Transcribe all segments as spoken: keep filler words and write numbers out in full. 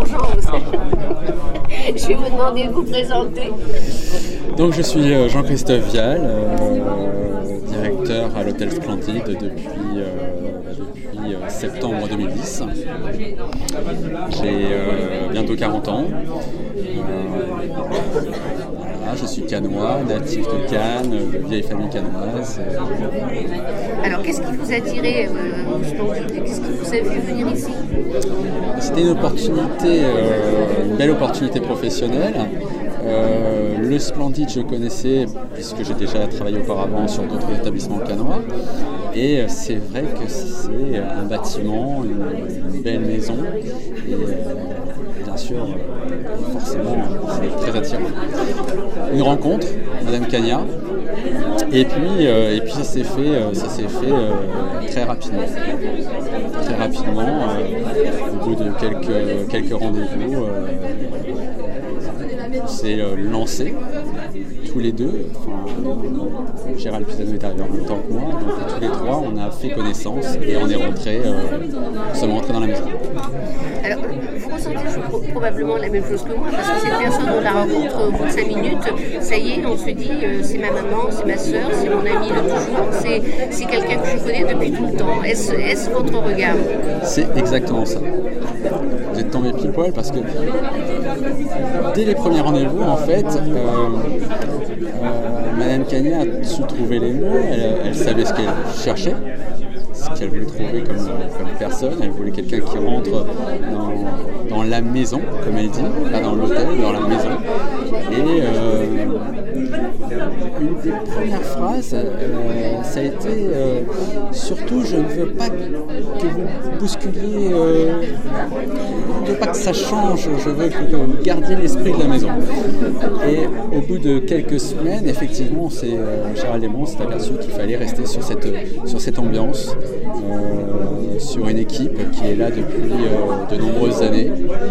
Jean, je vais vous demander de vous présenter. Donc je suis Jean-Christophe Vial, euh, directeur à l'Hôtel Splendide depuis, euh, depuis euh, septembre deux mille dix. J'ai euh, bientôt quarante ans. Euh, voilà, je suis cannois, natif de Cannes, de vieille famille cannoise. Alors qu'est-ce qui vous a attiré euh, au Splendide? Qu'est-ce qui vous a fait venir ici? C'était une opportunité, euh, une belle opportunité professionnelle. Euh, le Splendide, je connaissais puisque j'ai déjà travaillé auparavant sur d'autres établissements cannois. Et c'est vrai que c'est un bâtiment, une, une belle maison. Et euh, bien sûr, forcément, c'est très attirant. Une rencontre, Madame Cagna. Et puis, euh, et puis ça s'est fait, ça s'est fait euh, très rapidement. Très rapidement, euh, au bout de quelques, quelques rendez-vous, euh, on s'est euh, lancé tous les deux. Enfin, Gérald Pisano est arrivé en même temps que moi, donc tous les trois, on a fait connaissance et on est rentré, euh, nous sommes rentrés dans la maison. Alors, vous ressentez probablement la même chose que moi, parce que cette personne, on la rencontre au bout de cinq minutes, ça y est, on se dit, euh, c'est ma maman, c'est ma soeur, c'est mon ami de toujours, c'est, c'est quelqu'un que je connais depuis tout le temps. Est-ce, est-ce votre regard? C'est exactement ça. Vous êtes tombé pile poil parce que dès les premiers rendez-vous, en fait, euh, euh, Madame Cagna a su trouver les mots, elle, elle savait ce qu'elle cherchait, ce qu'elle voulait trouver comme, comme personne. Elle voulait quelqu'un qui rentre dans, dans la maison, comme elle dit, pas dans l'hôtel, dans la maison. Et euh, une des premières phrases, euh, ça a été euh, surtout, je ne veux pas que vous bousculiez, euh, je ne veux pas que ça change, je veux que vous gardiez l'esprit de la maison. Et au bout de quelques semaines, effectivement, c'est, euh, Gérald et moi, on s'est aperçu qu'il fallait rester sur cette, sur cette ambiance, euh, sur une équipe qui est là depuis euh, de nombreuses années.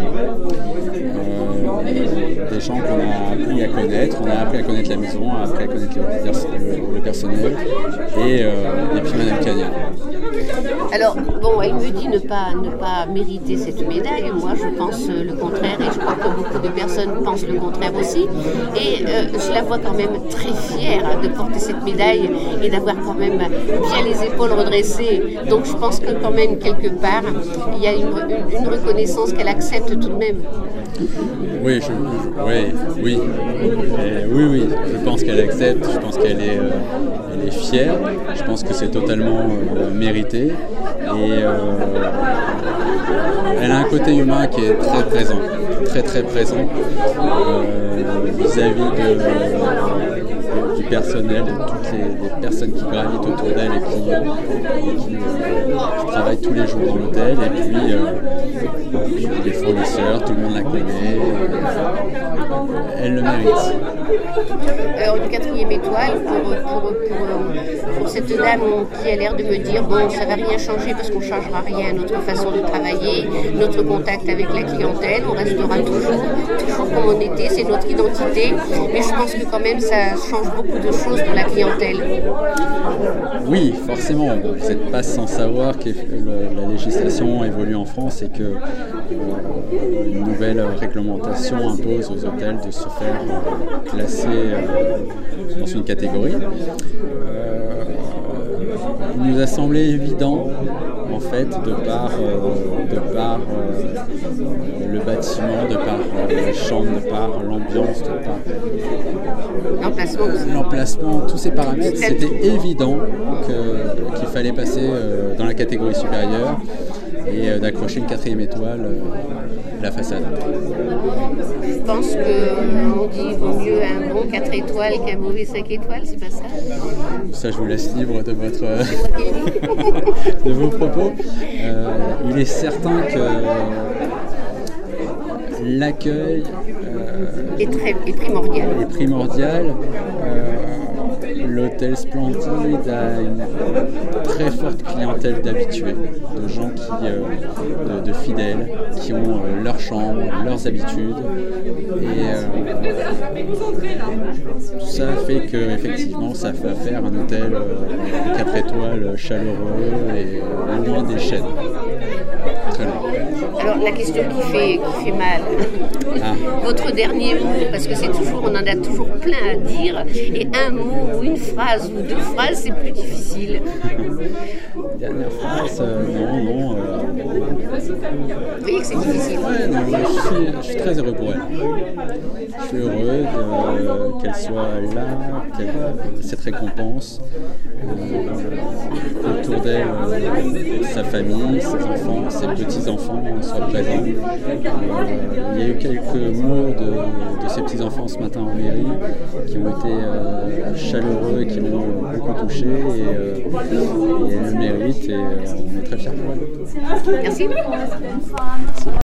Euh, des gens qu'on a appris à connaître, on a appris à connaître la maison, on a appris à connaître le, pers- le, le personnel et, euh, et puis Madame Cagna. Alors, bon, elle me dit ne pas, ne pas mériter cette médaille. Moi, je pense le contraire et je crois que beaucoup de personnes pensent le contraire aussi. Et euh, je la vois quand même très fière de porter cette médaille et d'avoir quand même bien les épaules redressées. Donc, je pense que quand même, quelque part, il y a une, une, une reconnaissance qu'elle accepte tout de même. Oui, je, je, oui, oui, et oui, oui, je pense qu'elle accepte, je pense qu'elle est, euh, elle est fière, je pense que c'est totalement euh, mérité et euh, elle a un côté humain qui est très présent, très très présent euh, vis-à-vis de, euh, du personnel, de toutes les, les personnes qui gravitent autour d'elle et qui, euh, qui, euh, qui travaillent tous les jours dans l'hôtel et puis, euh, puis les fournisseurs, tout le monde la connaît. Elle le mérite. Alors, une quatrième étoile pour, pour, pour, pour cette dame qui a l'air de me dire bon, ça ne va rien changer parce qu'on ne changera rien à notre façon de travailler, notre contact avec la clientèle, on restera toujours, toujours comme on était, c'est notre identité. Mais je pense que quand même ça change beaucoup de choses pour la clientèle. Oui, forcément. Vous n'êtes pas sans savoir que le, la législation évolue en France et que euh, une nouvelle réglementation impose aux hôtels de se faire euh, classer euh, dans une catégorie. Euh, il nous a semblé évident, en fait, de par, euh, de par euh, le bâtiment, de par euh, les chambres, de par l'ambiance, de par l'emplacement, l'emplacement, tous ces paramètres, c'était évident que, qu'il fallait passer euh, dans la catégorie supérieure et euh, d'accrocher une quatrième étoile euh, à la façade. Je pense qu'on dit vaut mieux un bon quatre étoiles qu'un mauvais cinq étoiles, c'est pas ça? Ça, je vous laisse libre de, votre, de vos propos. Euh, il est certain que l'accueil euh, est, très, est primordial. Est primordial. Euh, L'hôtel Splendide a une très forte clientèle d'habitués, de gens qui, euh, de, de fidèles, qui ont euh, leur chambre, leurs habitudes. Et euh, tout ça fait que effectivement, ça fait faire un hôtel euh, quatre étoiles chaleureux et euh, loin des chaînes. Très loin. Alors la question qui fait, qui fait mal, ah. Votre dernier mot, parce que c'est toujours, on en a toujours plein à dire, et un mot ou une phrase ou deux phrases, c'est plus difficile. Dernière phrase, euh, non, non. Euh... Vous voyez que c'est difficile. Ouais, non, je, suis, je suis très heureux pour elle. Je suis heureux de, qu'elle soit là, qu'elle ait cette récompense. Euh, autour d'elle, euh, sa famille, ses enfants, ses petits-enfants soient présents. Euh, il y a eu quelques mots de, de ces petits-enfants ce matin en mairie qui ont été euh, chaleureux et qui m'ont beaucoup touché. Et, euh, et elle le mérite et euh, on est très fiers pour elle. Merci. Merci.